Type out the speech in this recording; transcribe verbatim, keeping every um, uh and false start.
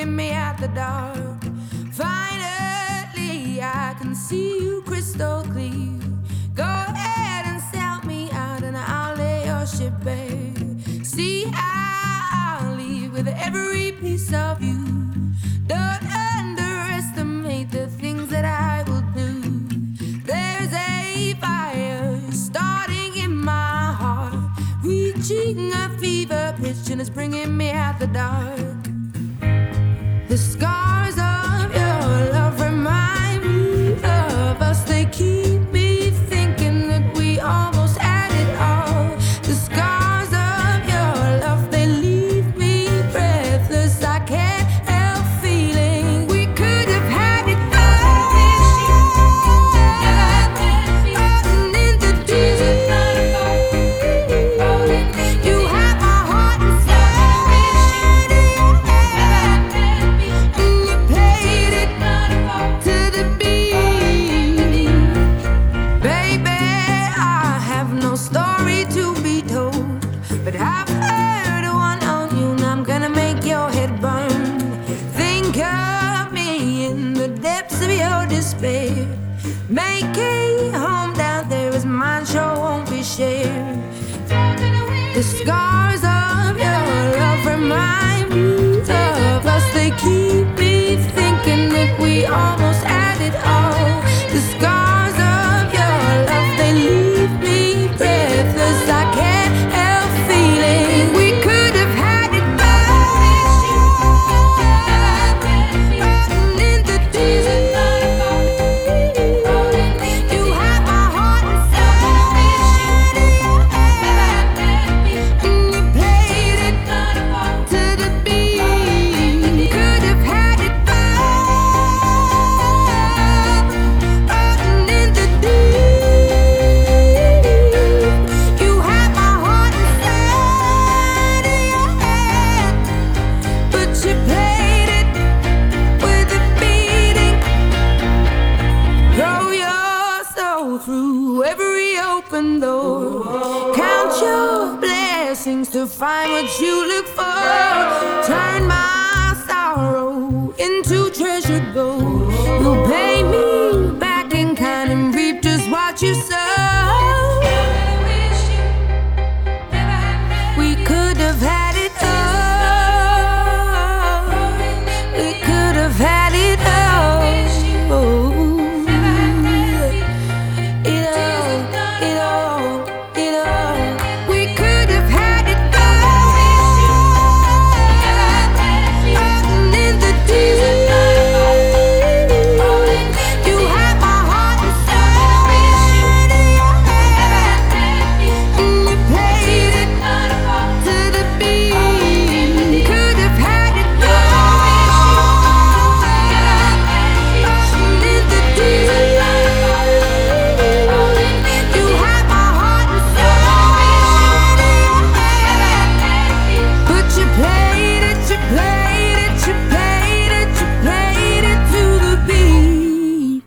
bringing me out the dark. Finally, I can see you crystal clear. Go ahead and sell me out, and I'll lay your ship bare. See, I'll leave with every piece of you. Don't underestimate the things that I will do. There's a fire starting in my heart, reaching a fever pitch, and it's bringing me out the dark. The scars of your love remind me of us. They keep me thinking that we almost had it all. The scars of your love, they leave me breathless. I can't help feeling we could have had it all. Rolling in the deep, you have my heart inside, and you played it to the beat. Baby, I have no story to be told, but I've heard one on you, and I'm gonna make your head burn. Think of me in the depths of your despair. Make a home down there, as mine sure won't be shared. The scars of your love remind me of us. They keep me thinking that we almost had it all. The scars of your love, they leave me breathless. I can't help feeling we could have had it all. Rolling in the deep, you have my heart inside, and you played it to the beat. Could have had it all. Rolling in the deep, you have my heart inside, but you played it with a beating. Throw your soul through every open door. Count your blessings to find what you look for.